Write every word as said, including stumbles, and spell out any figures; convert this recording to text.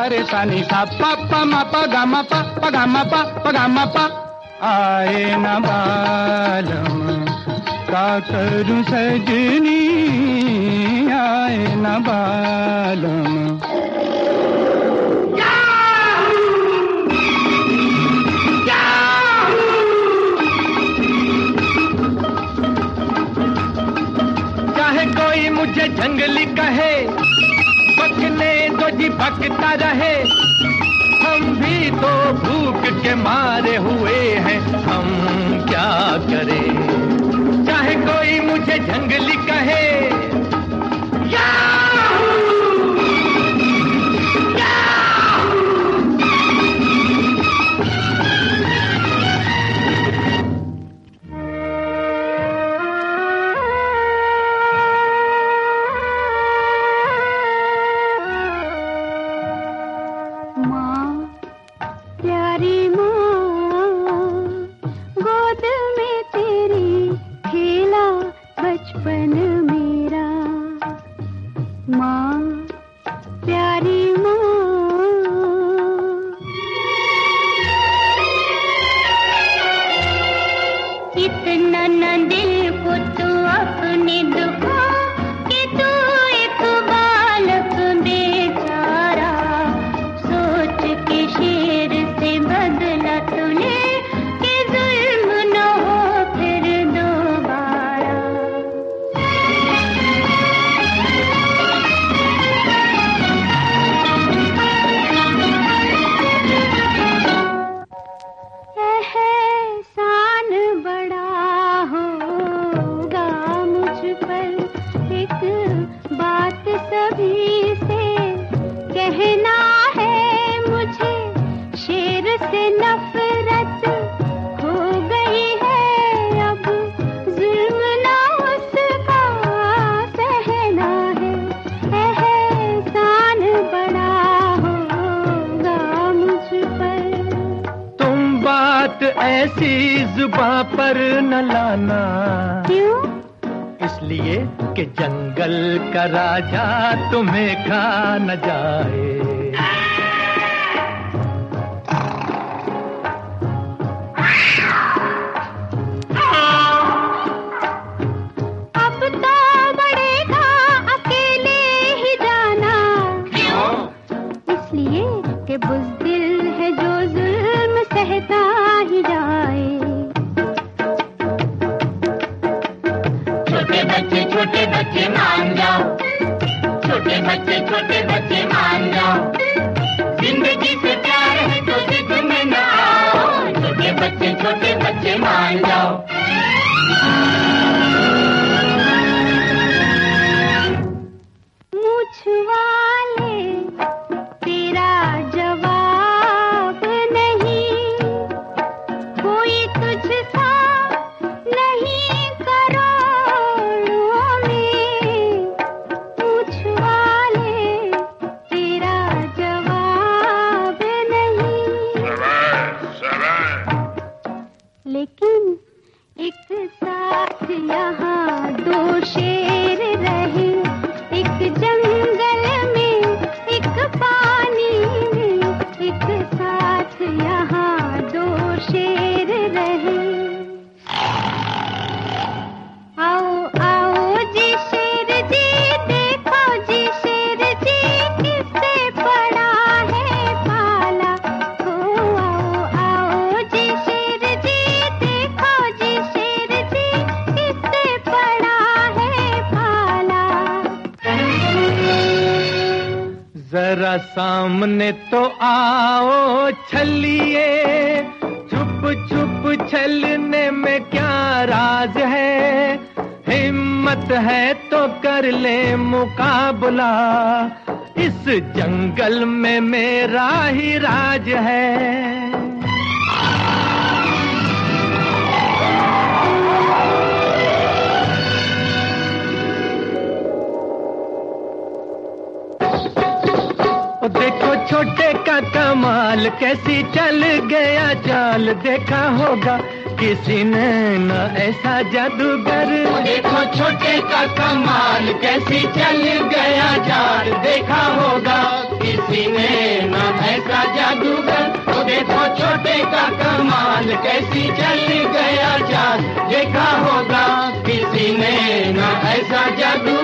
रे सा नी सा पा पा मा पा गा मा पा पा गा मा पा पा गा मा पा। आए न बालम का करूं सजनी, आए न बालम। चाहे कोई मुझे जंगली कहे, बकने दो जी बकता रहे, हम भी तो भूख के मारे हुए हैं, हम क्या करें। चाहे कोई मुझे जंगली कहे, ऐसी जुबां पर न लाना। क्यों? इसलिए कि जंगल का राजा तुम्हें खा न जाए। अब तो बढ़ेगा अकेले ही जाना। क्यों? इसलिए कि बुज़दिल है जो जुल्म सहता ही जाए। छोटे बच्चे छोटे बच्चे मान जाओ, छोटे बच्चे छोटे बच्चे मान जाओ, जिंदगी से प्यार है तो जिद में न आओ। छोटे बच्चे छोटे बच्चे मान जाओ। मूछ वाले तेरा जवाब नहीं, कोई तुझसा नहीं करोड़ों में। मूछ वाले तेरा जवाब नहीं, लेकिन एक साथ यहाँ दो शेर रहे, एक जंगल में एक पानी में, एक साथ यहाँ दो शेर रहे। आओ आओ जी शेर जी, देखो जी शेर जी, किससे पड़ा है पाला। ओ आओ आओ जी शेर जी, देखो जी शेर जी, किससे पड़ा है पाला। जरा सामने तो आओ छलिए, छुप छुप छलने में क्या राज है। हिम्मत है तो कर ले मुकाबला, इस जंगल में मेरा ही राज है। ओ देखो छोटे का कमाल, कैसी चल गया चाल। देखा होगा किसी ने न ऐसा जादूगर। देखो छोटे का कमाल, कैसी चल गया चाल। देखा होगा किसी ने न देखो छोटे का कमाल, कैसी चल गया चाल। देखा होगा किसी ने ना ऐसा जादू